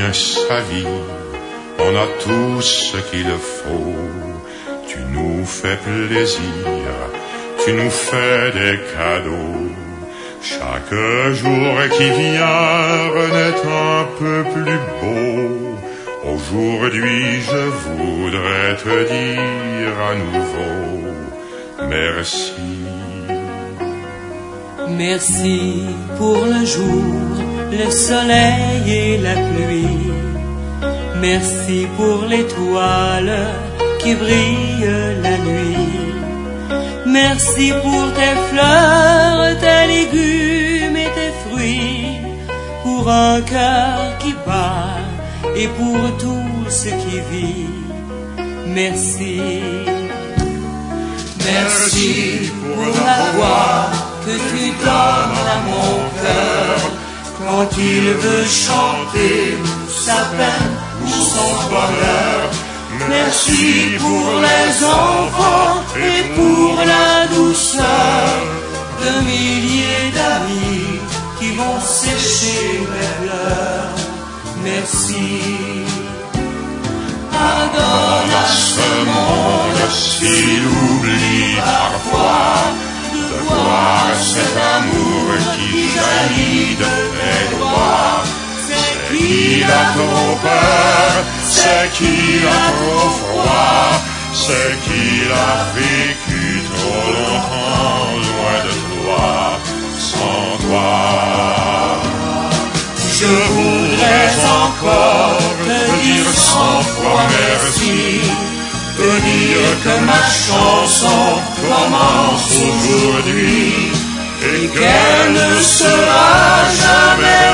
donne sa vie, on a tout ce qu'il faut. Tu nous fais plaisir, tu nous fais des cadeaux. Chaque jour qui vient renaît un peu plus beau. Aujourd'hui je voudrais te dire à nouveau merci. Merci pour le jour, le soleil et la pluie. Merci pour l'étoile qui brille la nuit. Merci pour tes fleurs, tes légumes et tes fruits. Pour un cœur qui bat et pour tout ce qui vit. Merci. Merci pour la voix que tu donnes à mon cœur quand il veut chanter sa peine ou son bonheur. Merci pour les enfants et pour la douceur de milliers d'amis qui vont sécher mes pleurs. Merci. Pardonne à ce monde s'il oublie parfois de voir cet amour qui jaillit de tes doigts. C'est qu'il a trop peur, c'est qu'il a trop froid, c'est qu'il a vécu trop longtemps loin de toi, sans toi. Je voudrais encore te dire 100 fois merci, te dire que ma chanson commence aujourd'hui et qu'elle ne sera jamais